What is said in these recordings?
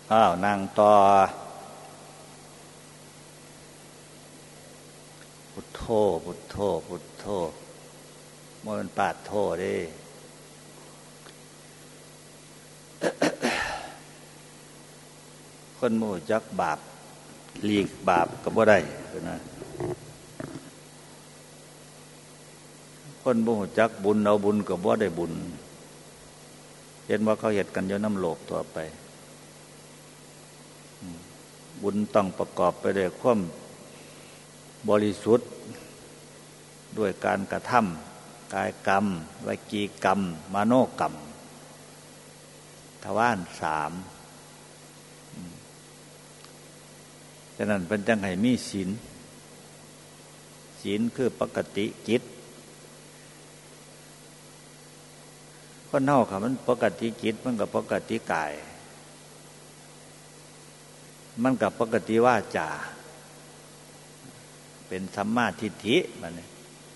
นั่งต่อพุทโธพุทโธพุทโธมันปาดโธเด้คนมู่จักบาปหลีกบาปก็บ่ได้นะคนมู่จักบุญเอาบุญก็บ่ได้บุญเห็นว่าเขาเฮ็ดกันอยู่น้ำโลกตัวไปบุญต้องประกอบไปด้วยความบริสุทธิ์ด้วยการกระทำกายกรรมวจีกรรมมโนกรรมทวาร3ฉะนั้นเป็นจังให้มีศีลศีลคือปกติจิตคนเฮาค่ะมันปกติจิตมันก็ปกติกายมันกับปกติวาจาเป็นสัมมาทิฏฐิมันนี่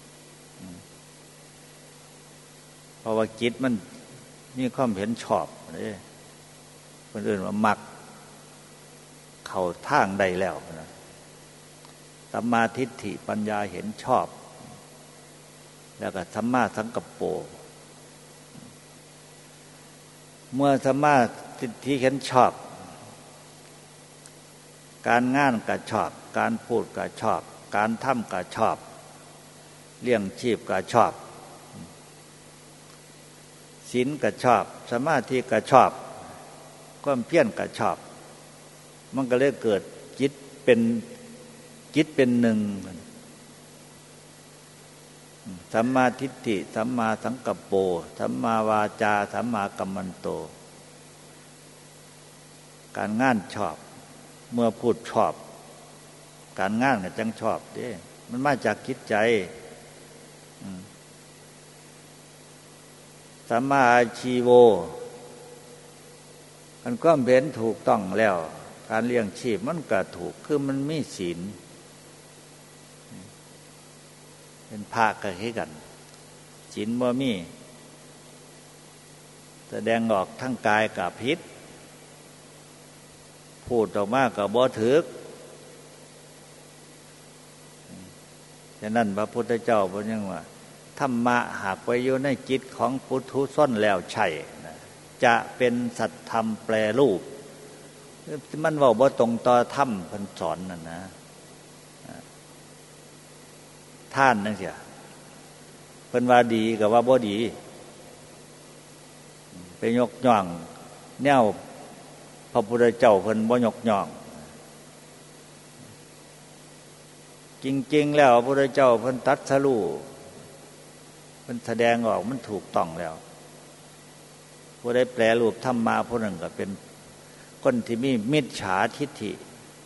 เพราะว่าจิตมันมีความเห็นชอบนี่คนอื่นว่ามักเข้าทางใดแล้วนะสัมมาทิฏฐิปัญญาเห็นชอบแล้วก็สัมมาสังกัปโปเมื่อสัมมาทิฏฐิเห็นชอบการงานก็ชอบการพูดก็ชอบการทำก็ชอบเลี้ยงชีพก็ชอบศีลก็ชอบสมาธิก็ชอบความเพียรก็ชอบมันก็เลยเกิดจิตเป็นหนึ่งสัมมาทิฏฐิสัมมาสังกัปโปสัมมาวาจาสัมมากัมมันโตการงานชอบเมื่อพูดชอบการงานก็จังชอบเด้มันมาจากจิตใจสัมมาอาชีโวมันก็เป็นถูกต้องแล้วการเลี้ยงชีพมันก็ถูกคือมันมีศีลเป็นพระก็คือกันศีลบ่มีแสดงออกทั้งกายกับผิดพูดออกมาก็บ่ถูกฉะนั้นพระพุทธเจ้าเพิ่นยังว่าธรรมะหากไปอยู่ในจิตของปุถุชนแล้วใช่จะเป็นสัจธรรมแปรรูปมันเว้าบ่ตรงต่อธรรมเพิ่นสอนนั่นนะท่านจังซี่เพิ่นว่าดีก็ว่าบ่ดีไปยกย่องแนวพระพุทธเจ้าเพิ่นบ่ยกย่องจริงๆแล้วพระพุทธเจ้าเพิ่นตรัสรู้เพิ่นแสดงออกมันถูกต้องแล้วผู้ใดแปรรูปธรรมมาผู้นั้นก็เป็นคนที่มีมิจฉาทิฏฐิ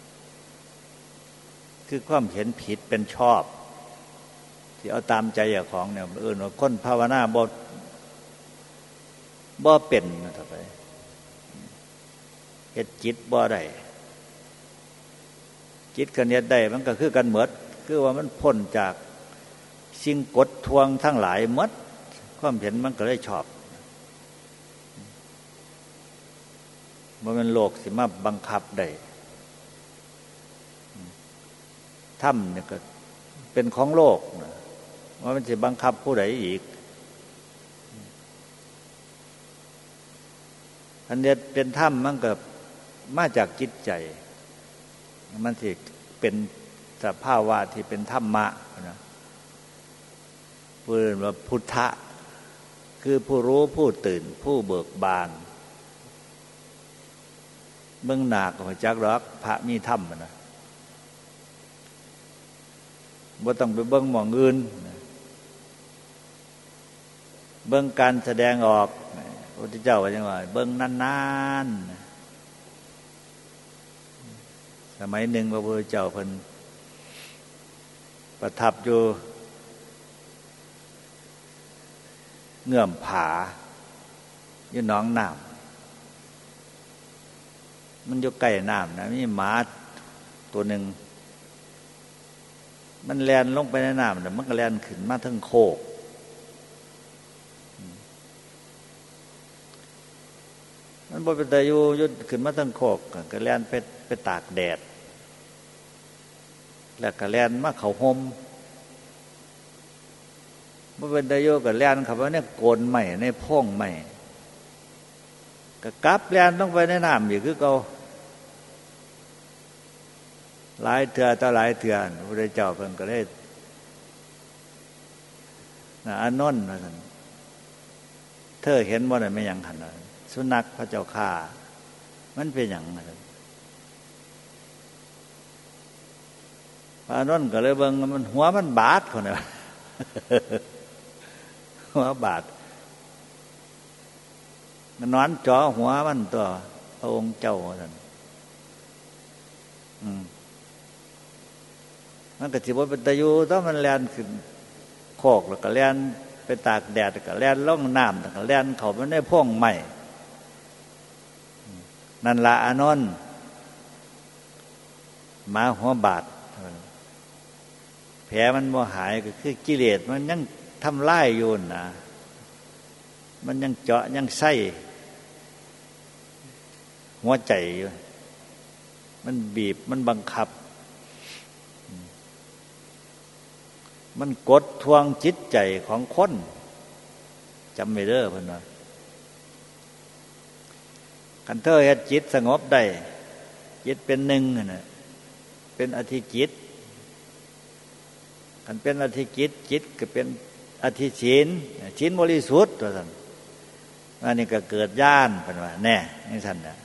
คือความเห็นผิดเป็นชอบที่เอาตามใจอย่างของเนี่ยว่าคนภาวนาบ่เป็นนะต่อไปเฮ็ดจิตบ่ได้จิตกันเฮ็ดได้มันก็คือกันหมดคือว่ามันพ้นจากสิ่งกดทวงทั้งหลายหมดความเห็นมันก็เลยชอบบ่แม่นโลกสิมาบังคับได้ธรรมเนี่ยก็เป็นของโลกนะว่ามันสิบังคับผู้ใดอีกอันนี้เป็นธรรมมันก็มาจากจิตใจมันสิเป็นสภาวะที่เป็นธรรมะนะเรียกว่าพุทธะคือผู้รู้ผู้ตื่นผู้เบิกบานเบื้องหน้าก็จักรักพระมีธรรมนะบ่ต้องไปเบิ่งหม้องอื่นเบิ่งการแสดงออกพระพุทธเจ้าว่าจังว่าเบิ่งนานๆสมัยหนึ่งพระพุทธเจ้าเพิ่นประทับอยู่เงื่อมผาอยู่หนองน้ำมันอยู่ใกล้น้ำนะมีหมาตัวหนึ่งมันแล่นลงไปในน้ำแต่มันก็แล่นขึ้นมาทั้งโคก มมันบ่เป็นตาอยู่ยุดขึ้นมาตั้งโคกก็แล่นไปตากแดดแล้วก็แล่นมาเข้าห่มบ่เป็นตาอยู่ก็แล่นเข้าไปในโกนไม้ในโพรงไม้ก็กลับแล่นต้องไปในน้ำอีกคือเก่าหลายเทื่อต่อหลายเทื่อพระพุทธเจ้าเพิ่นก็ได้อานนท์ว่าซั่นเธอเห็นบ่ได้แม่นหยังคั่นน่ะสุนัขพระเจ้าข้ามันเป็นหยังว่าซั่นพระอานนท์ก็เลยเบิ่งมันหัวมันบาดคนน่ะ หัวบาดมันนอนจ่อหัวมันตัวพระองค์เจ้าว่าซั่นมันก็สิบ่เป็นตาอยู่ต้องมันแล่นขึ้นโคกแล้วก็แล่นไปตากแดดแล้วก็แล่นลงน้ำแล้วก็แล่นเข้าไปในโพรงไม้นั่นล่ะอานนท์หมาหัวบาดแผลมันบ่หายก็คือกิเลสมันยังทำลายอยู่นะมันยังเจาะยังไส้หัวใจอยู่มันบีบมันบังคับมันกดทวงจิตใจของคนจำไว้เด้อเพิ่นว่าคันเธอเฮ็ดจิตสงบได้จิตเป็นหนึ่งน่ะเป็นอธิจิตคันเป็นอธิจิตจิตก็เป็นอธิศีลศีลบริสุทธิ์ว่าซั่นอันนี้ก็เกิดญาณเพิ่นว่าแน่จังซั่นน่ะ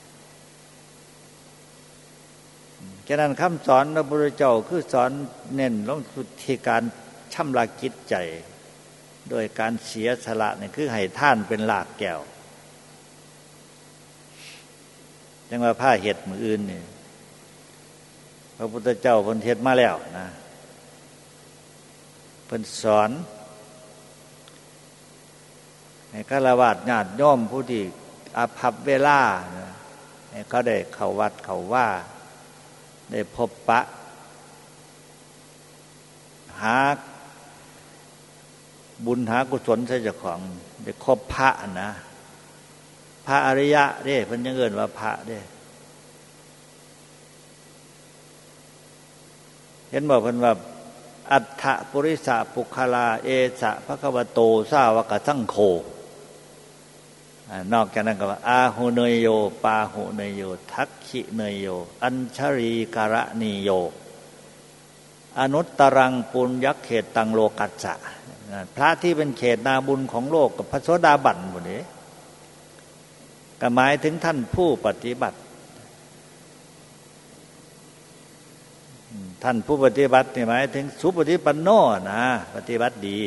ฉะนั้นคำสอนพระพุทธเจ้าคือสอนเน้นลงที่การชำระจิตใจโดยการเสียสละนี่คือให้ท่านเป็นรากแก้วจังว่าผ้าเห็ดมื้ออื่นนี่พระพุทธเจ้าเพิ่นเฮ็ดมาแล้วนะเพิ่นสอนให้ฆราวาสญาติโยมผู้ที่อาภัพเวลาให้เขาได้เข้าวัดเข้าว่าได้พบปะหาบุญหากุศลใส่เจ้าของได้คบพระนะพระอริยะเด้เพิ่นยังเอิ้นว่าพระเด้เห็นบอกเพิ่นว่าอัฏฐปุริสะปุคลาเอสะภควโตสาวกสังโฆนอกจากนั้นก็ว่าอาหุเนยโยปาหุเนยโยทักขิเนยโยอัญชรีการะนิโยอนุตตรังปุญญเขตตังโลกัสสะพระที่เป็นเขตนาบุญของโลกกับพระโสดาบันหมดนี้ก็หมายถึงท่านผู้ปฏิบัติท่านผู้ปฏิบัตินี่หมายถึงสุปฏิปันโนนะปฏิบัติดี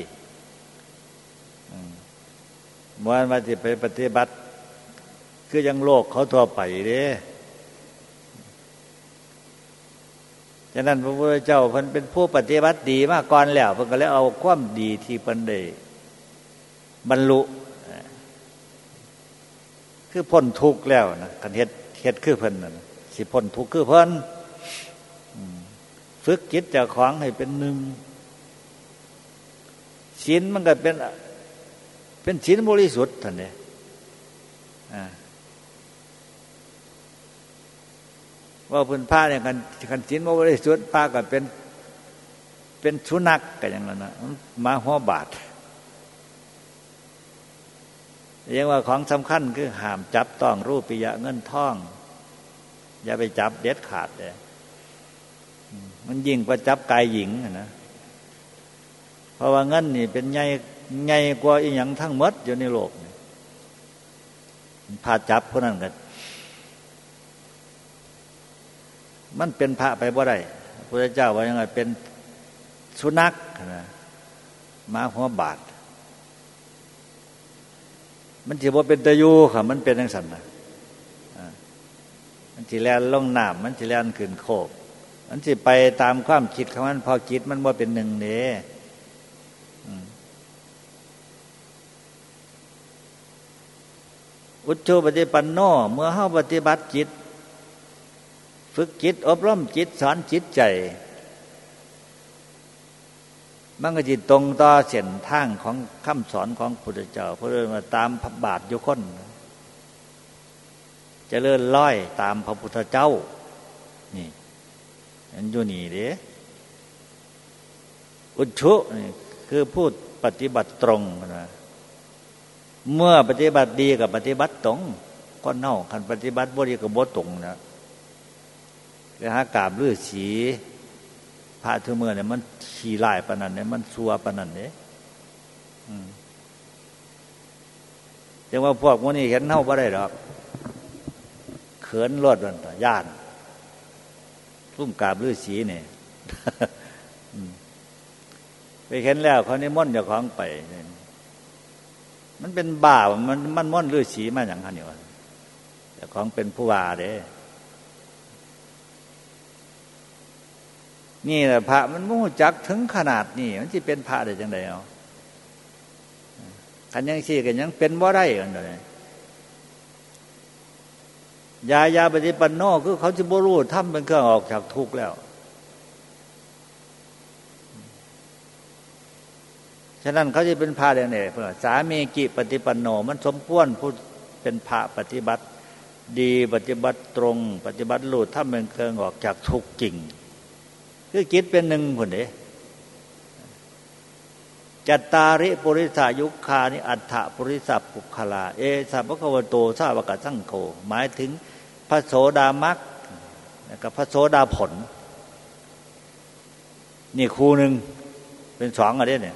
เมื่อมาที่ไปปฏิบัติคือยังโลกเขาทั่วไปเด้ฉะนั้นพระพุทธเจ้าเพิ่นเป็นผู้ปฏิบัติดีมาก่อนแล้วเพิ่นก็เลยเอาความดีที่เพิ่นได้บรรลุคือพ้นทุกข์แล้วนะคันเฮ็ดคือเพิ่นน่ะสิพ้นทุกข์คือเพิ่นฝึกจิตเจ้าของให้เป็นหนึ่งศีลมันก็เป็นศีลบริสุทธิ์ท่านเด้ว่าเพิ่นพระเนี่ยกันศีลบ่บริสุทธิ์พระก็เป็นสุนัขก็อย่างนั้นน่ะมาหัวบาดเรียกว่าของสำคัญคือห้ามจับต้องรูปปิยะเงินทองอย่าไปจับเด็ดขาดเลยมันยิ่งกว่าจับกายหญิงนะเพราะว่าเงินนี่เป็นใหญ่กว่าอีหยังทั้งหมดอยู่ในโลกพาจับคนนั้นกันมันเป็นพระไปบ่ได้พระพุทธเจ้าว่ายังไงเป็นสุนัขนะมาหัวบาดมันสิบ่เป็นตะยูค่ะมันเป็นจังซั่นน่ะมันสิแล่นลงน้ำมันสิแล่นขึ้นโคกมันสิไปตามความคิดของมันพอคิดมันบ่เป็นหนึ่งเด้อุจโฉปฏิปันโนเมื่อเฮาปฏิบัติจิตฝึกจิตอบรมจิตสอนจิตใจมันก็จิตตรงต่อเส้นทางของคำสอนของพระพุทธเจ้าเพราะเรื่องว่าตามพระบาทอยู่คนเจริญร้อยตามพระพุทธเจ้านี่อันอยู่นี่เด้อุชุนี่คือพูดปฏิบัติตรงนะเมื่อปฏิบัติดีกับปฏิบัติตรงก็เน่าคันปฏิบัติบ่ดีกับบ่ตรงนะไปหากราบฤาษีพระทุกเมื่อเนี่ยมันขี้ลายปานนั้นเนี่ยมันซัวปานนั้นเด้จังว่าพวกพวกนี้เห็นเฮาบ่ได้ดอกเขินรถมันต่อย่านซุ่มกราบฤาษีนี่ ไปเห็นแล้วเขานิมนต์เจ้าของไปมันเป็นบ้ามันม่อนฤาษีมาหยังคั่นนี่วะเจ้าของเป็นผู้ว่าเด้นี่แหละพระมันบ่รู้จักถึงขนาดนี้มันสิเป็นพระได้จังได๋เอาคันยังซี่ก็ยังเป็นบ่ได้อันนั้นยาปฏิปันโนคือเขาสิบ่รู้ธรรมเป็นเครื่องออกจากทุกข์แล้วฉะนั้นเขาจะเป็นพระได้ไงเพื่อสามีกิปฏิปันโนมันสมควรผู้เป็นพระปฏิบัติดีปฏิบัติตรงปฏิบัติรู้ธรรมเป็นเครื่องออกจากทุกข์จริงคือจิตเป็นหนึ่งพุ่นเด้จัตตาริปุริสายุคานิอัฏฐปุริสปุคคลาเอสัพพะคะวะโตสาวกสังโฆหมายถึงพระโสดามรรคกับพระโสดาผลนี่คู่หนึ่งเป็นสองอันเด้เนี่ย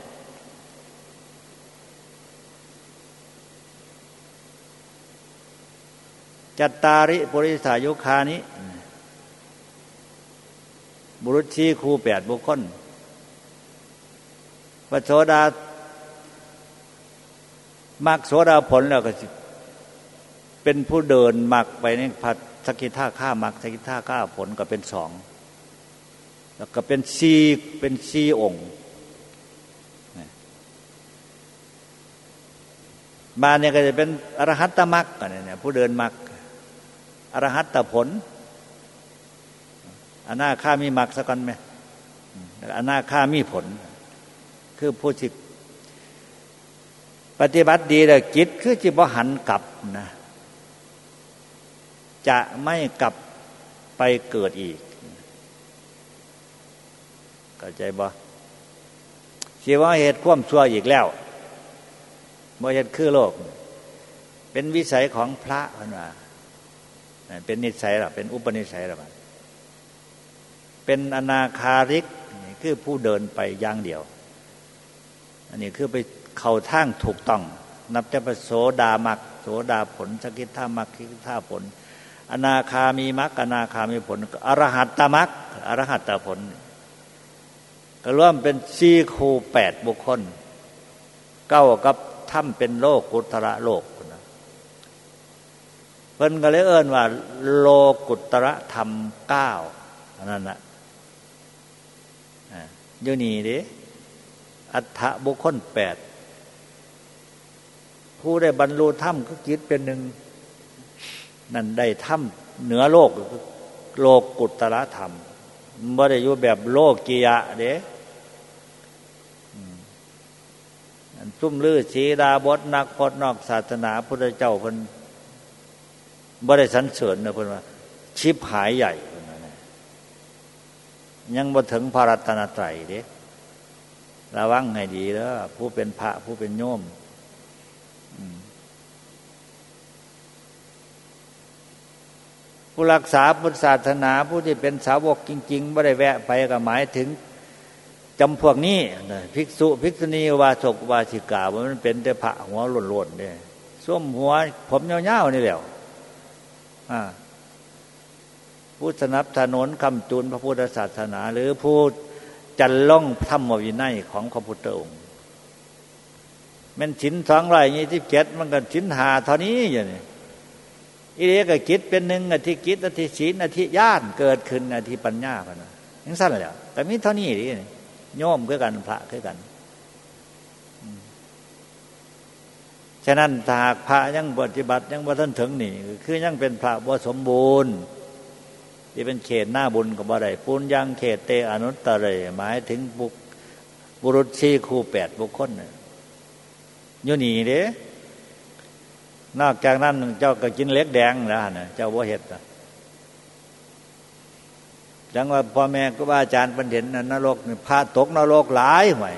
จัตตาริปุริสายุคานิบุรุษชี้ครู8บุคคลพระโสดามรรคโสดาผลแล้วก็เป็นผู้เดินมรรคไปในพระสกิทาคามรรคสกิทาคาผลก็เป็น2แล้วก็เป็น4องค์มาเนี่ยก็จะเป็นอรหัตตมรรคเนี่ยผู้เดินมรรคอรหัตตผลอนาคามีมรรคสักก่อนไหมอนาคามีผลคือผู้ที่ปฏิบัติดีแล้วจิตคือจิตบ่หันกลับนะจะไม่กลับไปเกิดอีกเข้าใจบ่สิว่าเหตุความชั่วอีกแล้วบ่เฮ็ดคือโลกเป็นวิสัยของพระเพิ่นว่าเป็นนิสัยล่ะเป็นอุปนิสัยล่ะเป็นอนาคาริกนี่คือผู้เดินไปอย่างเดียวอันนี้คือไปเข้าทางถูกต้องนับแต่พระโสดามรรคโสดาผลสกิทามรรคสกิทาผลอนาคามีมรรคอนาคามีผลอรหัตตมรรคอรหัตตผลก็รวมเป็น4คู่8บุคคล9กับถ้ำเป็นโลกุตระโลกเพิ่นก็เลยเอิ้นว่าโลกุตระธรรม9นั่นน่ะอยู่นี่เด้อัฏฐบุคคล8ผู้ได้บรรลุธรรมคือจิตเป็นหนึ่งนั่นได้ธรรมเหนือโลกโลกุตระธรรมบ่ได้อยู่แบบโลกียะเด้ซุ่มลือศีดาบทนักพจน์นอกศาสนาพุทธเจ้าเพิ่นบ่ได้สรรเสริญนะเพิ่นว่าชิบหายใหญ่เพิ่นว่ายังบ่ถึงพระรัตนตรัยเด้ระวังให้ดีเด้อผู้เป็นพระผู้เป็นโยมผู้รักษาพุทธศาสนาผู้ที่เป็นสาวกจริงๆบ่ได้แวะไปก็หมายถึงจำพวกนี้ภิกษุภิกษุณีอุบาสกอุบาสิกามันเป็นแต่พระหัวโล้นๆเด้ส้มหัวผมยาวๆนี่แหละผู้สนับสนุนคำจุนพระพุทธศาสนาหรือผู้จันล่องธรรมวินัยของพระพุทธองค์มันศีล227มันก็ศีล5เท่านี้อย่างนี้อีเดก็จิตเป็นหนึ่งอธิจิตอธิศีลอธิญาณเกิดขึ้นอธิปัญญาพุ่นน่ะจังซั่นแหละแต่มีเท่านี้ดิโยมคือกันพระคือกันฉะนั้นถ้าหากพระยังปฏิบัติยังบ่ทันถึงนี่คือยังเป็นพระบ่สมบูรณ์ที่เป็นเขตหน้าบุญก็บ่ได้ปุญญังเขตเตอนุตตเรหมายถึงบุรุษ4คู่8บุคคลอยู่นี่เด้นอกจากนั้นเจ้าก็กินเล็กแดงแล้วนะเจ้าบ่เฮ็ดจังว่าพ่อแม่ครูบาอาจารย์เพิ่นเห็นนรกนี่พาตกนรกหลายห่วย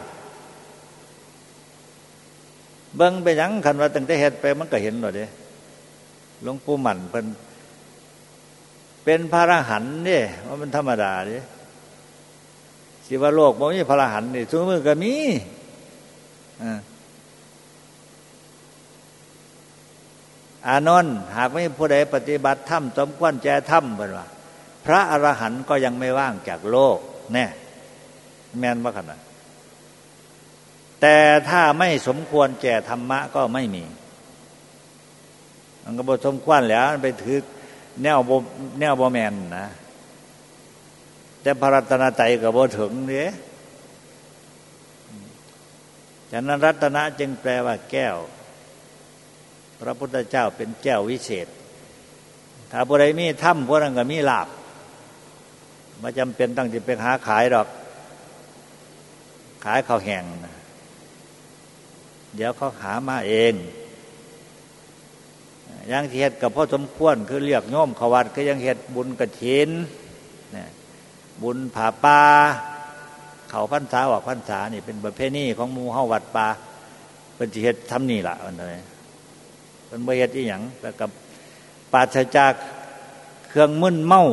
เบิ่งไปหยังคันว่าตั้งแต่เฮ็ดไปมันก็เห็นแล้วเด้หลวงปู่หมั่นเพิ่นเป็นพระอรหันต์นี่ว่ามันธรรมดาเด้สิว่าโลกบ่มีพระอรหันต์นี่ซุมื้อก็มีอานนท์หากไม่ผู้ใดปฏิบัติธรรมสมควรแก่ธรรมเพิ่นว่าพระอรหันต์ก็ยังไม่ว่างจากโลกแน่แม่นบ่คั่นน่ะแต่ถ้าไม่สมควรแก่ธรรมะก็ไม่มีมันก็บ่สมควรแล้วไปถือแนวบ่แม่นนะแต่พระรัตนตรัยก็บ่ถึงเด้ฉะนั้นรัตนะจึงแปลว่าแก้วพระพุทธเจ้าเป็นแก้ววิเศษถ้าผู้ใดมีธรรมผู้นั้นก็มีลาภไม่จำเป็นต้องจะไปหาขายดอกขายข้าวแห้งเดี๋ยวเขาหามาเองยังเฮ็ดกับพ่อสมควรคือเรียกโยมเขาวัดก็ยังเฮ็ดบุญกฐินบุญผาป่าเขาพรรษาออกพรรษานี่เป็นประเพณีของหมู่เฮาวัดป่าเป็นสิเฮ็ดทำนี่ล่ะอันนี้เป็นบ่เฮ็ดอีหยังแล้วกับปราศจากเครื่องมึนเมา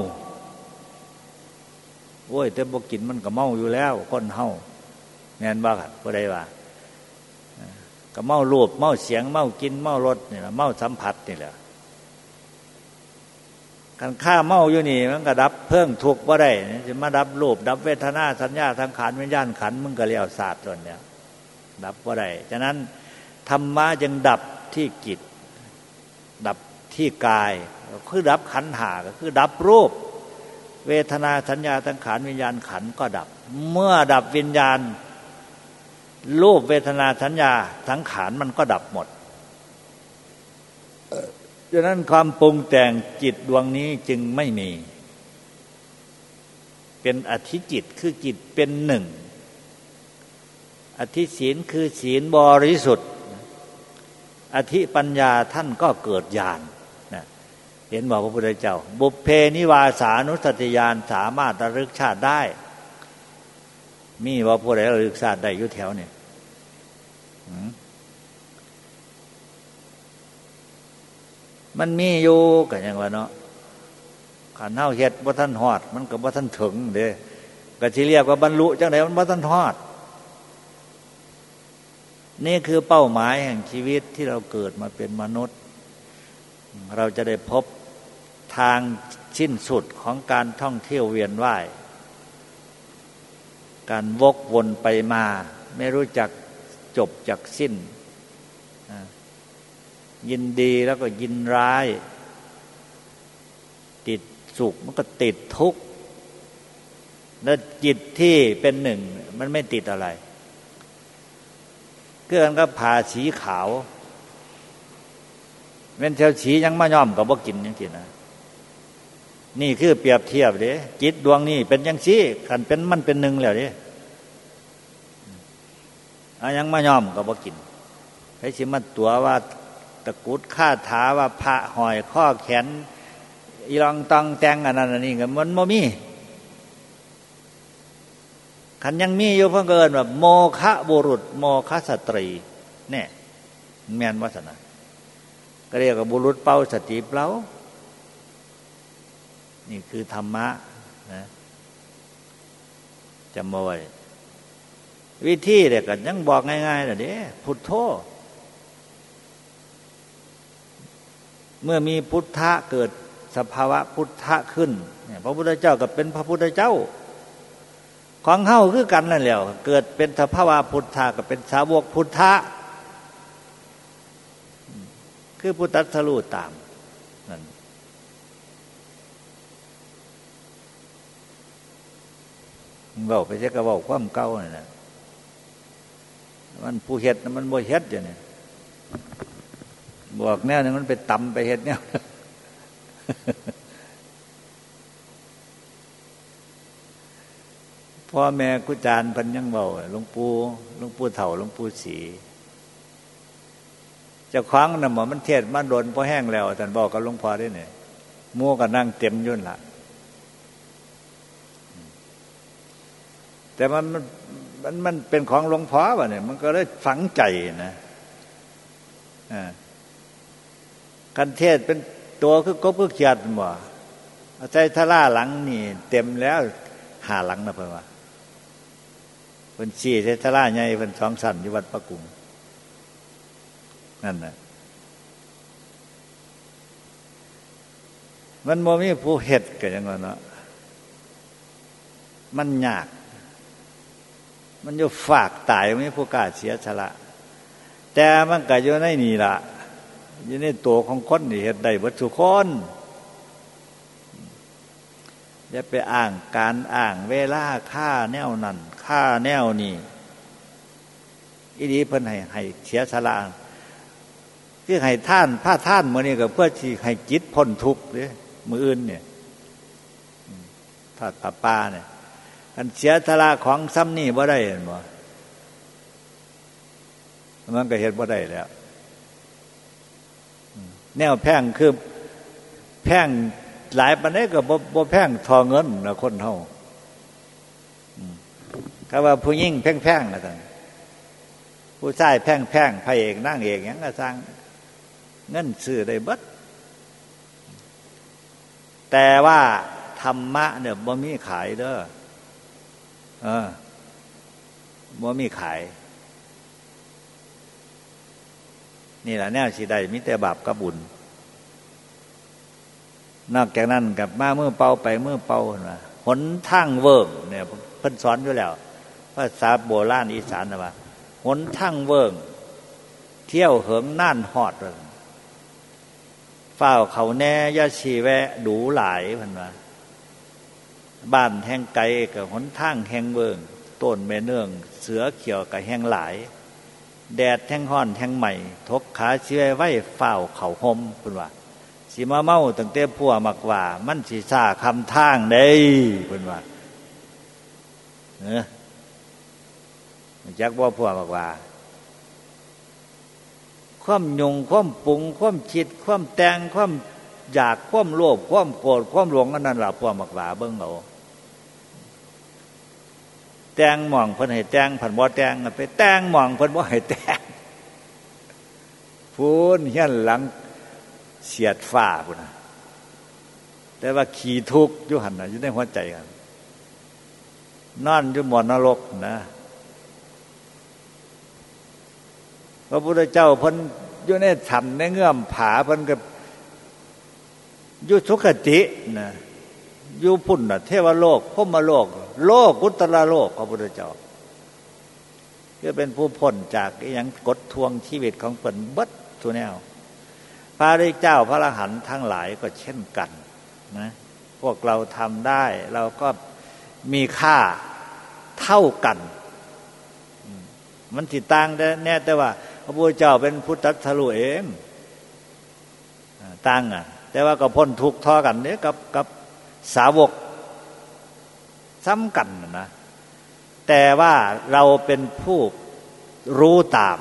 โอ้ยแต่บ่กินมันก็เมาอยู่แล้วคนเฮาแม่นบ่ครับบ่ได้ว่าก็เมารูปเมาเสียงเมากินเมารสนี่ล่ะเมาสัมผัสนี่แหละการฆ่าเมาอยู่นี่มันก็ดับเพิ่งทุกข์บ่ได้สิมาดับรูปดับเวทนาสัญญาสังขารวิญญาณขันธ์มึงก็แล้วศาสตร์ตัวเนี้ยดับบ่ได้ฉะนั้นธรรมะจึงดับที่จิตดับที่กายคือดับขันธ์ห้าก็คือดับรูปเวทนาสัญญาสังขารวิญญาณขันธ์ก็ดับเมื่อดับวิญญาณรูปเวทนาสัญญาสังขารมันก็ดับหมดฉะนั้นความปรุงแต่งจิตดวงนี้จึงไม่มีเป็นอธิจิตคือจิตเป็นหนึ่งอธิศีลคือศีลบริสุทธิ์อธิปัญญาท่านก็เกิดญาณนะเห็นบอกพระพุทธเจ้าบุพเพนิวาสานุสติญาณสามารถระลึกชาติได้มีว่าผู้ใดระลึกชาติได้อยู่แถวนี่มันมีอยู่ก็อย่างว่าเนาะขันเฮาเฮ็ดบ่ทันฮอดมันก็บ่ทันถึงเด้ก็สิเรียกว่าบรรลุจังได๋มันบ่ทันฮอดนี่คือเป้าหมายแห่งชีวิตที่เราเกิดมาเป็นมนุษย์เราจะได้พบทางสิ้นสุดของการท่องเที่ยวเวียนว่ายการวกวนไปมาไม่รู้จักจบจักสิ้นยินดีแล้วก็ยินร้ายติดสุขมันก็ติดทุกข์แล้วจิตที่เป็นหนึ่งมันไม่ติดอะไรเกื้อนก็ผ่าสีขาวแม่นเท่าสียังมาย่อมก็บ่กินจังซี่นะนี่คือเปรียบเทียบเด้จิตดวงนี้เป็นจังซี่คันเป็นมันเป็นหนึ่งแล้วเด้ยังมาย่อมก็บ่กินให้สิมาตัวว่าตะกุดคาถาว่าพระหอยข้อแขนอีรองตองแตงอันนั้นอันนี้ก็มันบ่มีคันยังมีอยู่เพิ่นก็เอิ้นว่าโมฆะบุรุษโมฆะสตรีแน่แม่นว่าซั่นน่ะก็เรียกว่าบุรุษเป่าสติเปล่านี่คือธรรมะนะจำเอาไว้วิธีเด็กก็ยังบอกง่ายๆน่ะเด้พุทโธเมื่อมีพุทธะเกิดสภาวะพุทธะขึ้นเนี่ยพระพุทธเจ้าก็เป็นพระพุทธเจ้าของเฮาคือกันนั่นแหละเกิดเป็นสภาวะพุทธะก็เป็นสาวกพุทธะคือพุทธัสสรู้ตามนั่นเว้าไปเสียก็เว้าความเก่านั่นน่ะมันผู้เฮ็ดมันบ่เฮ็ดอย่างนี้บอกแนวนึงมันไปตำไปเฮ็ดแนวพ่อแม่ครูอาจารย์เพิ่นยังเว้าหลวงปู่เฒ่าหลวงปู่ศรีเจ้าของน่ะมันเทศมันโดนพอแห้งแล้วท่านบอกกับหลวงพ่อได้เนี่ยมั่วก็นั่งเต็มยุ่นละแต่มันเป็นของหลวงพ่อวะเนี่ยมันก็เลยฝังใจนะกันเทศเป็นตัวคือกบคือเขียดบ่ใจทะล่าหลังนี่เต็มแล้วหาหลังนะเพิ่นว่าเพิ่นชี้ใจทะล่าใหญ่เพิ่นสองชั้นอยู่วัดปะกุงนั่นน่ะมันบ่มีผู้เฮ็ดก็จังว่าเนาะมันยากมันอยู่ฝากตายไม่ผู้กล้าเสียสละแต่มันก็อยู่ในนี่ล่ะอยู่ในตัวของคนนี่เฮ็ดได้เบิดทุกคนอย่าไปอ้างการอ้างเวลาค่าแนวนั้นค่าแนวนี้อีนี้เพิ่นให้เสียสละคือให้ท่านผ้าท่านมื้อนี้ก็เพื่อที่ให้จิตพ้นทุกข์เด้มื้ออื่นเนี่ยทอดผ้าป่าเนี่ยอันเสียสละของซ้ำนี่บ่ได้เห็นบ่มันก็เฮ็ดบ่ได้แล้วแนวแพงคือแพงหลายปานใดก็บ่แพงทอเงินนะคนเฮาก็ว่าผู้หญิงแพงๆนะท่านผู้ชายแพงๆพระเอกนางเอกหยังก็สร้างเงินซื้อได้เบิดแต่ว่าธรรมะเนี่ยบ่มีขายเด้อบ่มีขายนี่ล่ะแนวสิได้มีแต่บาปกับบุญนอกจากนั้นกับมามือเป่าไปมือเป่าน่ะหนทางเวิ้งเนี่ยเพิ่นสอนอยู่แล้วภาษาโบราณอีสานน่ะว่าหนทางเวิ้งเที่ยวเหิงน่านฮอดฝ้าวเขาแน่อย่าชีแวะดูหลายเพิ่นว่าบ้านแห่งไกลกับหนทางแห่งเวิ้งต้นแม่เนื่องเสือเขียวกับแห่งหลายแดดแห่งฮ้อนแห่งใหม่ทกขาเชื้อไว้ฝ้าวเขาห่มเพิ่นว่าสิมาเมาตั้งแต่พัวมักว่ามันสิซ่าคำทางได้เพิ่นว่าจักบ่พัวมักว่าความยุงความปรุงความคิดความแต่งความอยากความโลภความโกรธความหลงอันนั้นล่ะพัวมักว่าเบิ่งเอาแต่งหม่องเพิ่นให้แต่งเพิ่นบ่แต่งไปแต่งหม่องเพิ่นบ่ให้แต่งพูนเฮียนหลังเสียดฟ้าพุ่นน่ะแต่ว่าขี้ทุกข์อยู่หั่นน่ะอยู่ในหัวใจกันนอนอยู่หม้อนรกนะพระพุทธเจ้าเพิ่นอยู่ในถ้ำในเงื่อมผาเพิ่นก็อยู่สุคตินะอยู่พุ่นน่ะเทวโลกพรหมโลกโลกอุตตรโลกพระพุทธเจ้าคือเป็นผู้พ้นจากอีหยังกดทวงชีวิตของเพิ่นเบิดทุกแนวพระริเจ้าพระอรหันต์ทั้งหลายก็เช่นกันนะพวกเราทำได้เราก็มีค่าเท่ากันมันสิต่างแน่แต่ว่าพระพุทธเจ้าเป็นพุทธทะลุเองต่างแต่ว่าก็พ้นทุกข์ทอกันเนี่ยกับสาวกซ้ำกันนะแต่ว่าเราเป็นผู้รู้ตาม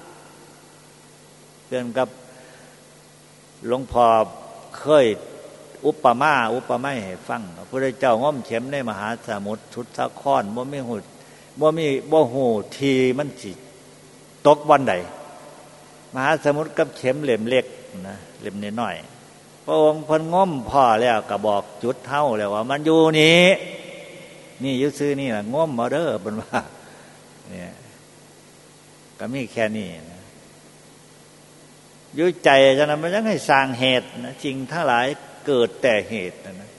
เรื่องกับหลวงพ่อเคยอุปมาให้ฟังพระพุทธเจ้าง้อมเข็มในมหาสมุทรชุดสะค้อนบ่หูทีมันสิตกวันใดมหาสมุทรกับเข็มเหล่มเล็กนะเหล่มน้อยๆพระองค์เพิ่นง้มพ่อแล้วก็บอกจุดเท่าแล้วว่ามันอยู่นี่อยู่ซื่อนี่ล่ะง้มมาเด้อเพิ่นว่าเนี่ยก็มีแค่นี้นะอยู่ใจฉะนั้นมันยังให้สร้างเหตุนะจริงทั้งหลายเกิดแต่เหตุนะ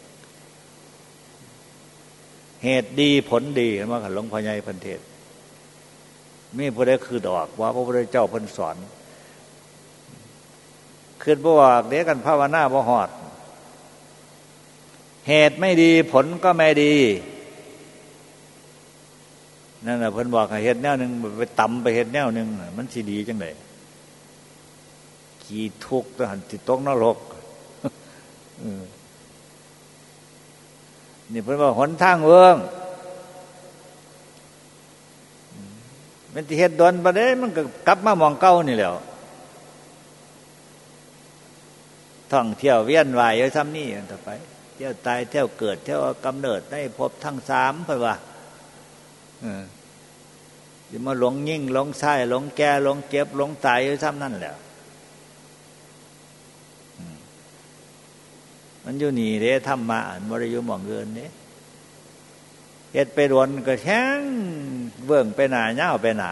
เหตุดีผลดีมาขันหลวงพ่อใหญ่เพิ่นเทศมีผู้ใดคือดอกว่าพระพุทธเจ้าเพิ่นสอนคือบ่ว่าเดี๋ยวกันภาวนาบ่ฮอดเหตุไม่ดีผลก็ไม่ดีนั่นน่ะเพิ่นบอกให้เฮ็ดแนวนึงไปตำไปเฮ็ดแนวนึงมันสิดีจังได๋ขี้ทุกข์หันสิตกนรกนี่เพิ่นว่าหนทางเวิ้งมันสิเฮ็ดดอนบ่ได้มันก็กลับมาหม้องเก่านี่แหล้วท่องเที่ยวเวียนว่ายอยู่ซ้ำนี่ต่อไปเที่ยวตายเที่ยวเกิดเที่ยวกำเนิดได้พบทั้งสามเพิ่นว่าสิมาหลงยิ่งหลงไส้หลงแก่หลงเจ็บหลงตายอยู่ซ้ำนั่นแหละมันอยู่นี่เด้ธรรมะบ่ได้อยู่หม่องอื่นเด้เฮ็ดไปโดนก็แห้งเบิ่งไปหน้าเหย้าไปหน้า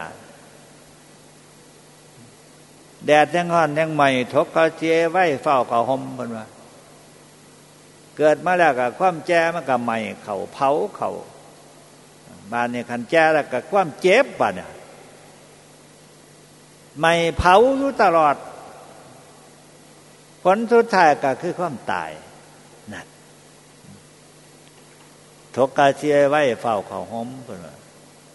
แดดยังร้อนยังใหม่ทกเขาเจียไว้เฝ้าเขาห่มเพิ่นว่าเกิดมาแล้วก็ความแก่มันก็ใหม่เข้าเผาเข้าบ้านนี่คันแก่แล้วก็ความเจ็บบัดเนี่ยใหม่เผาอยู่ตลอดผลสุดท้ายก็คือความตายนั่นทกเขาเจียไว้เฝ้าเขาห่มเพิ่นว่า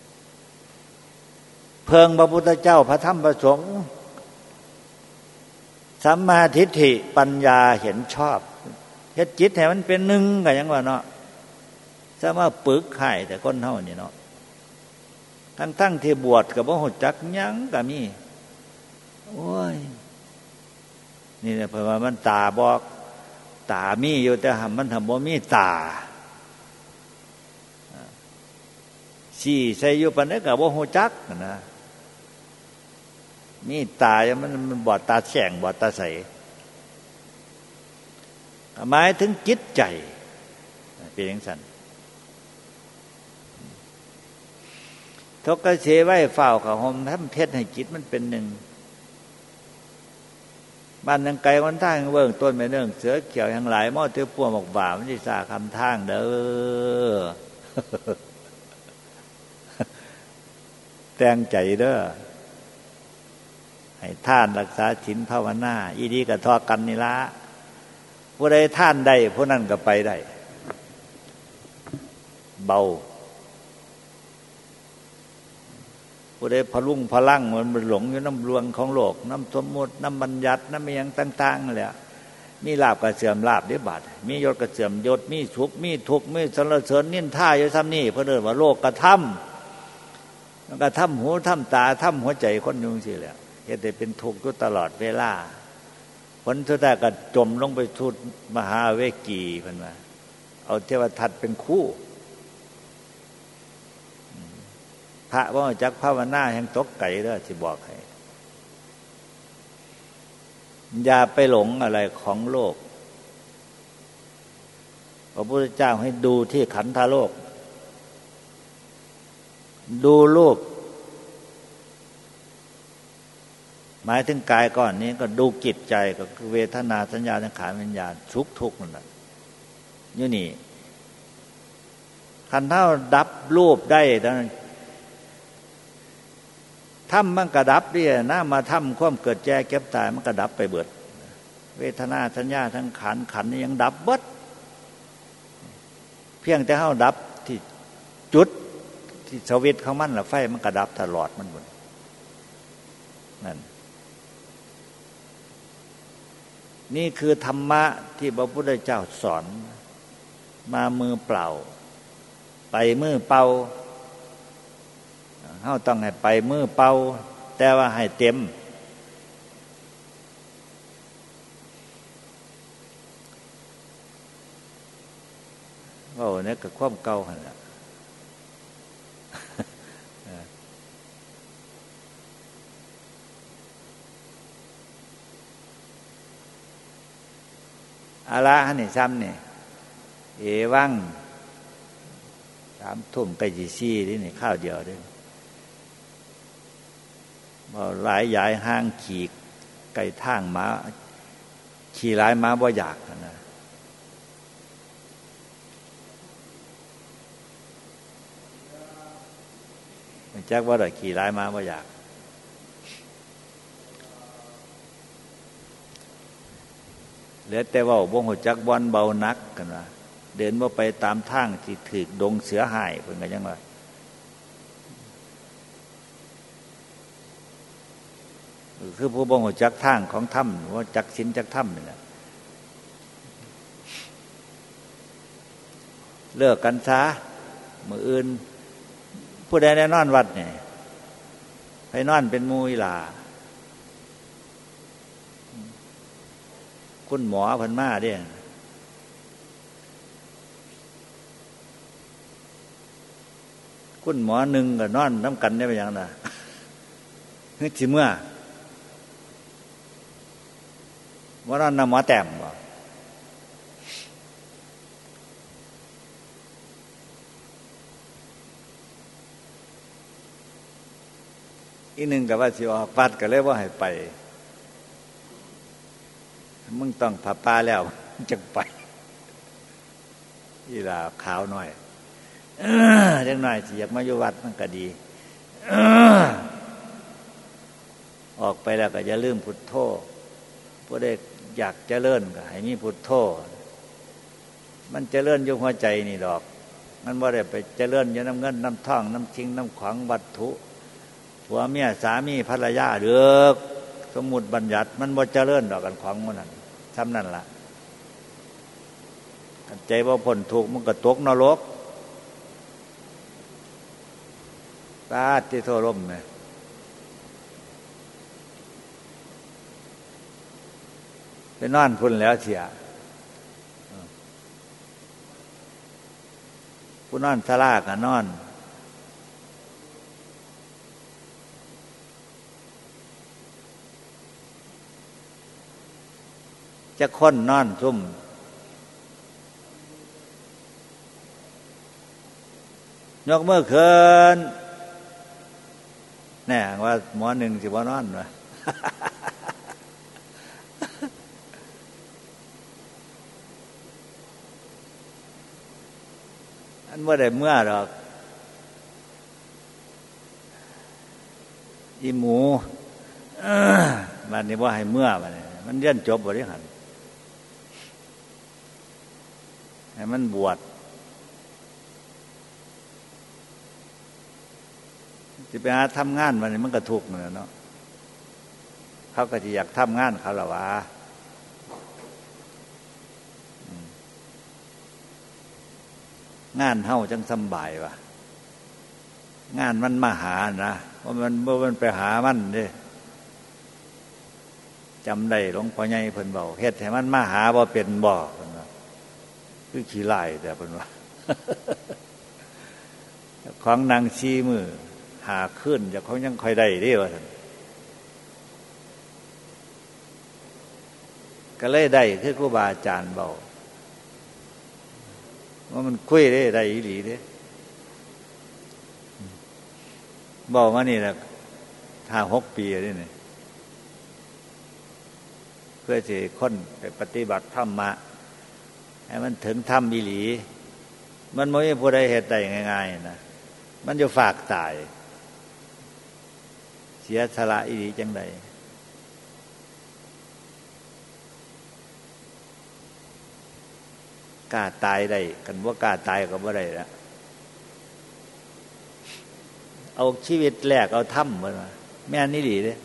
เพิ่งพระพุทธเจ้าพระธรรมพระสงฆ์สัมมาทิฏฐิปัญญาเห็นชอบเฮ็ดจิตให้มันเป็นหนึ่งก็ยังว่าเนาะจะมาปึกไข่แต่คนเฮานี่เนาะทั้งที่บวชก็บ่ฮู้จักหยังก็มีโอ้ยนี่แหละเพราะว่ามันตาบอกตามีอยู่แต่มันทำบ่มีตาชี้ใส่อยู่ปานนั้นก็บ่ฮู้จักนะมีตาอย่างมันบอดตาแฉ่งบอดตาใสหมายถึงจิตใจเป็นอย่างนั้นทกเสไว้เฝ้าเขาห่มทำเพชรให้จิตมันเป็นหนึ่งบ้านยังไกลคนทางเบิ่งต้นไม้เนื่องเสือเขียวอย่างหลายหม้อเตื้อพวงบอกบ่ามันสิสาคำทางเด้อ แต่งใจเด้อให้ท่านรักษาศีลภาวนาอีดีก็ทอกันนี่ละผู้ใดท่านได้ผู้นั้นก็ไปได้เบาผู้ใดพลุงพลังมันหลงอยู่น้ำลวงของโลกน้ำสมมุติน้ำบัญญัติน้ำอย่างต่างๆนั่นแหละมีลาภก็เสื่อมลาภเด้อบาดมียศก็เสื่อมยศมีสุขมีทุกข์มีสรรเสริญนินทาอยู่ซ้ำนี่เพิ่นเอิ้นว่าโลกกระทำมันก็ทำหูทำตาทำหัวใจคนอยู่จังซี่แหละเฮ็ดให้เป็นทุกข์อยู่ตลอดเวลาผลสุดท้ายก็จมลงไปสู่มหาเวกีเพิ่นว่าเอาเทวทัตเป็นคู่พระว่าจักภาวนาแห่งตกไก่เด้อสิบอกให้อย่าไปหลงอะไรของโลกพระพุทธเจ้าให้ดูที่ขันธโลกดูรูปหมายถึงกายก้อนนี้ก็ดูจิตใจก็คือเวทนาสัญญาสังขารวิญญาณสุขทุกข์นั่นแหละอยู่นี่คันเท่าดับรูปได้นั้นทำมันกระดับเนี่ยนะมาทำความเกิดแก่เก็บตายมันกระดับไปเบิดเวทนาสัญญาทั้งขันนี่ยังดับเบิดเพียงแต่เฮาดับที่จุดที่สวิตช์ของมันละไฟมันกระดับตลอดมันหมดนั่นนี่คือธรรมะที่พระพุทธเจ้าสอนมามือเปล่าไปมือเปล่าเฮาต้องให้ไปมือเปล่าแต่ว่าให้เต็มโอ้เนี่ยก็ความเก่าหั่นล่ะอาละหั่นนี่ซ้ำนี่เอวัง3 ทุ่มใกล้สิ4นี่ข้าวเดียวเด้อบ่หลายยายห้างขี่ไก่ทางหมาขี่หลายหมาบ่อยากนะมันจักว่าได้ขี่หลายหมาบ่อยากเหลือแต่ว่าบ่ฮู้จักบ่อนเบานักกันว่าเดินบ่ไปตามทางที่ถูกดงเสือหายเพิ่นก็ยังว่าคือผู้บ่ฮู้จักทางของถ้ำว่าจักศีลจักธรรมนี่แหละเลิกกันซะมื้ออื่นผู้ใดแน่นอนวัดนี่ไปนอนเป็นหมู่อีหลาคุณหมอเพิ่นมาเด้คุณหมอหนึ่งก็นอนน้ำกันได้ไปอย่างน่ะนึกสิเมื่อว่านอนน้ำหมอแต้มบ่อีหนึ่งกับว่าสิออกวัดก็เลยว่าให้ไปมึงต้องผ่าป่าแล้วจึงไปอีลาขาวหน่อยเล็กน้อยสิอยากมาอยู่วัดมันก็ดีออกไปแล้วก็อย่าลืมพุทโธผู้ใดอยากเจริญก็ให้มีพุทโธมันเจริญอยู่หัวใจนี่ดอกมันบ่ได้ไปเจริญอยู่น้ำเงินน้ำทองน้ำชิงน้ำขวางวัตถุผัวเมียสามีภรรยาเด้อสมมุติบัญญัติมันบ่เจริญดอกกันของมันนั่นซ้ำนั่นล่ะใจบ่พ้นทุกข์มันก็ตกนรกตาที่โทร่มเนี่ยไปนอนพุ่นแล้วเสียผู้นอนศาลาก็นอนจะค้นนอนซุ่มยกมือขึ้นแน่ว่าหมอหนึ่งสิบ่นอนวะอันว่าได้เมื่อหรอกอีหมูมันนี่ว่าให้เมื่อมันเรียนจบบริหารให้มันบวชจะไปหาทำงานมันก็ทุกข์เหมือนเนาะเขาก็จะอยากทำงานเขาหรอวะงานเฮาจังสบายวะงานมันมาหานะว่ามันไปหามันเด้จำได้หลวงพ่อใหญ่เพิ่นบอกเฮ็ดให้มันมาหาบ่เป็นบ่เพิ่นว่าคือขี้ไล่แต่เพิ่นว่าของนางชีมือหาขึ้นจากเขายังค่อยได้เด้ว่าซั่นก็เลยได้คือครูบาอาจารย์บอกว่ามันคุยได้อีหลีเด้บอกว่านี่แหละ5-6 ปีนี่นี่เพื่อจะค้นไปปฏิบัติธรรมะให้มันถึงธรรมอีหลีมันไม่มีผู้ใดเฮ็ดได้ง่ายๆนะมันจะฝากตายเสียสละอีหลีจังใดกล้าตายได้กันว่ากล้าตายก็บ่ได้ละเอาชีวิตแรกเอาถ้ำมาแม่นี่ดีเลย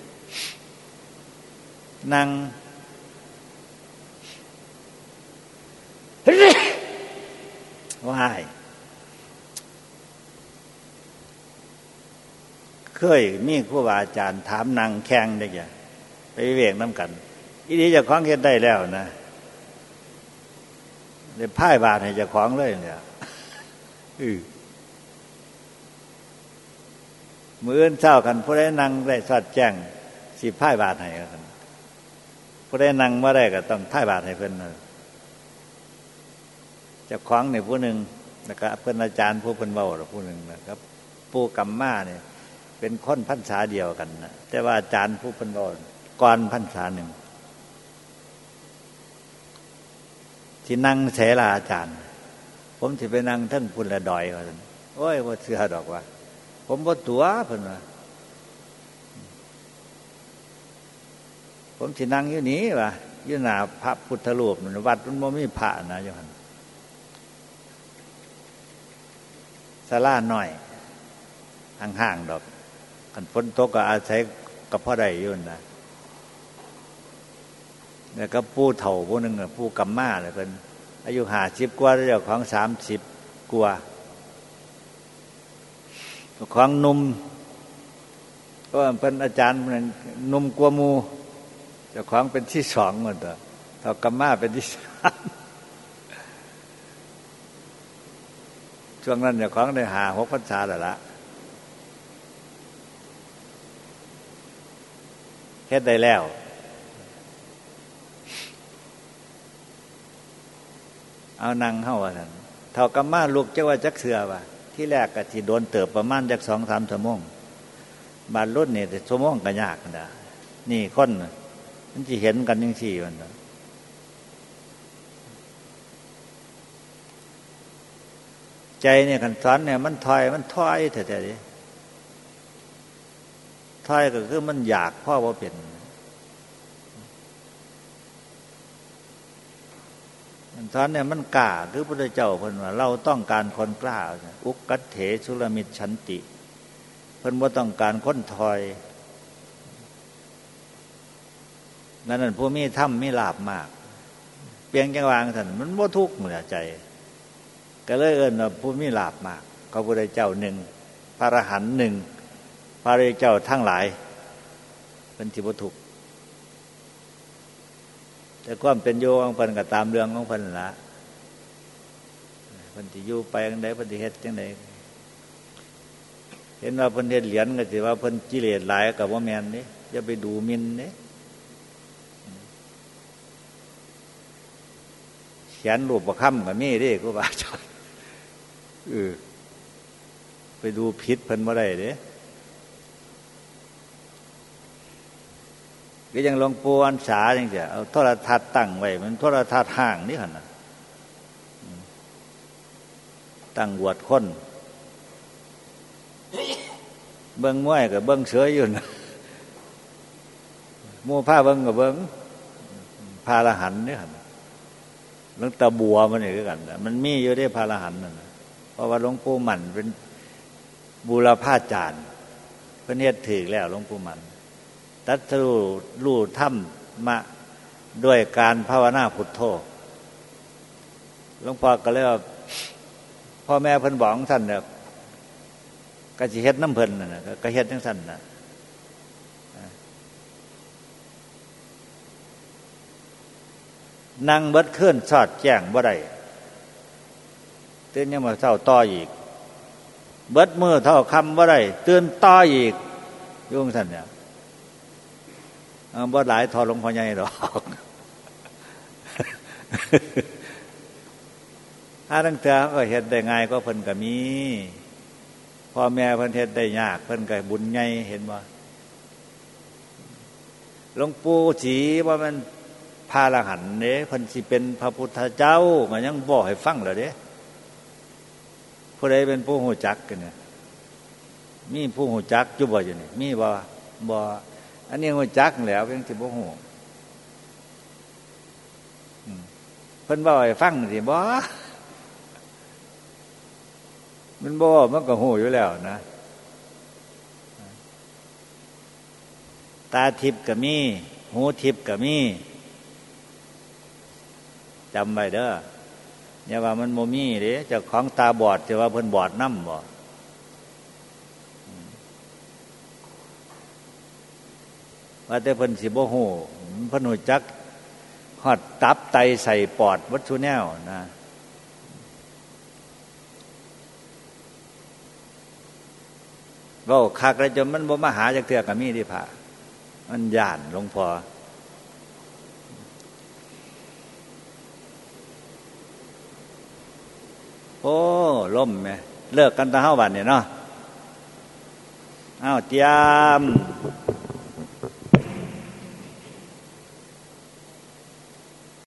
นั่งว่ายเคยมีครูบาอาจารย์ถามนั่งแข่งได้ยังไปเวกน้ำกันอีนี้จะคล้องเฮ็ดได้แล้วนะเดี๋ยวพ่ายบาทให้จะคล้องเลยเนี่ยมื้อเช้ากันผู้ใดนั่งได้สอดแจ้งสิพ่ายบาทให้กันผู้ใดนั่งบ่ได้ก็ต้องพ่ายบาทให้เพิ่นจะคล้องนี่ผู้หนึ่งแล้วก็เพิ่นอาจารย์ผู้เพิ่นเว้าผู้หนึ่งนะครับปู่กัมมาเนี่ยเป็นคนพรรษาเดียวกันนะแต่ว่าอาจารย์ผู้เพิ่นเว้าก่อนพรรษาหนึ่งที่นั่งเสลาอาจารย์ผมสิไปนั่งทั้งพุ่นละดอยว่าซั่นโอ้ยบ่เชื่อดอกว่าผมบ่ตัวเพิ่นว่าผมสินั่งอยู่นี้ว่าอยู่หน้าพระพุทธรูปวัดมันบ่มีพระนะอยู่หั่นศาลาน้อยห่างๆดอกคันฝนตกก็อาศัยกับพ่อได้อยู่นะแล้วก็ปู่เฒ่าผู้นึงปู่กัมมาเนี่ยเพิ่นอายุ50กว่าเจ้าของ30กว่าของหนุ่มก็เพิ่นอาจารย์มันหนุ่มกว่าหมู่เจ้าของเป็นที่2หมดเท่ากับมาเป็นที่สามช่วงนั้นเจ้าของได้5-6 พรรษาแล้วล่ะเฮ็ดได้แล้วเอานั่งเฮาว่าซั่นเท่ากับมาลุกจักว่าจักเสือว่าที่แรกก็สิโดนเติบประมาณจัก 2-3 ชั่วโมงบาดรุ่นนี่ชั่วโมงก็ยากนั่นน่ะนี่คนมันสิเห็นกันจังซี่มันใจเนี่ยคันสอนเนี่ยมันถอยแท้ๆดิถอยก็คือมันอยากพ่อบ่เป็นมันสอนเนี่ยมันกล้าคือพระพุทธเจ้าเพิ่นว่าเราต้องการคนกล้าอุกกัตเถสุรมิตฉันติเพิ่นบ่ต้องการคนถอยนั่นผู้มีธรรมมีลาภมากเพียงจังวางท่านมันบ่ทุกข์เหมือนใจก็เลยเอิ้นว่าผู้มีลาภมากพระพุทธเจ้า1พระอรหันต์1พระอริยเจ้าทั้งหลายเป็นสิบ่ทุกข์แต่ความเป็นอยู่ของเพิ่นก็ตามเรื่องของเพิ่นล่ะเพิ่นสิอยู่ไปจังได๋เพิ่นสิเฮ็ดจังได๋เห็นว่าเพิ่นเฮ็ดเหรียญก็สิว่าเพิ่นกิเลสหลายก็บ่แม่นเด้อย่าไปดูหมิ่นเด้เขียนรูปประคำก็มีเด้ครูบาอาจารย์ไปดูผิดเพิ่นบ่ได้เด้ก็ยังหลวงปู่อันสาจังซี่เอาโทรทัศน์ตั้งไว้มันโทรทัศน์ห้างนี่หั่นน่ะตั้งบวชคนเบิ่งมวยก็เบิ่งเสืออยู่น่ะหมู่พาเบิ่งก็เบิ่งพระอรหันต์นี่หั่นหลวงตาบัวมันนี่คือกันมันมีอยู่ได้พระอรหันต์นั่นน่ะเพราะว่าหลวงปู่หมั่นเป็นบูรพาจารย์เพิ่นเฮ็ดถูกแล้วหลวงปู่หมั่นตัดรู้ธรรมมาด้วยการภาวนาพุทโธหลวงพ่อก็เลยว่าพ่อแม่เพิ่นบอกท่านเนี่ยก็สิเฮ็ดน้ำเพิ่นน่ะก็เฮ็ดจังซั่นน่ะนั่งเบิดคืนสอดแจ้งบ่ได้ตื่นยามมื้อเช้าต่ออีกเบิดมื้อเท่าค่ำบ่ได้ตื่นต่ออีกอยู่จังซั่นเนี่ยบ่หลายทอหลวงพ่อใหญ่ดอกถ้าตั้งแต่ก็เฮ็ดได้ง่ายก็เพิ่นก็มีพ่อแม่เพิ่นเฮ็ดได้ยากเพิ่นก็บุญใหญ่เห็นบ่หลวงปู่ศรีว่ามันพระอรหันต์เด้เพิ่นสิเป็นพระพุทธเจ้าก็ยังบอกให้ฟังแล้วเด้ผู้ใดเป็นผู้รู้จักกันเนี่ยมีผู้รู้จักอยู่บ่อยู่นี่มีบ่อันนี้รู้จักแล้วยังสิบ่ฮู้เพิ่นบอกให้ฟังสิบ่มันบ่มันก็ฮู้อยู่แล้วนะตาทิพย์ก็มีหูทิพย์ก็มีจำไว้เด้ออย่าว่ามันบ่มีเด้เจ้าของตาบอดจะว่าเพิ่นบอดนำบ่ว่าแต่เพิ่นสิบ่ฮู้เพิ่นรู้จักฮอดตับไตใส่ปอดวัตถุแนวนะเว้าคักแล้วจนมันบ่มาหาจักเทื่อก็มีที่พระมันย่านหลวงพ่อโอ้ล่มแม่เลิกกันตะเฮาบัดนี่เนาะอ้าวเตรียม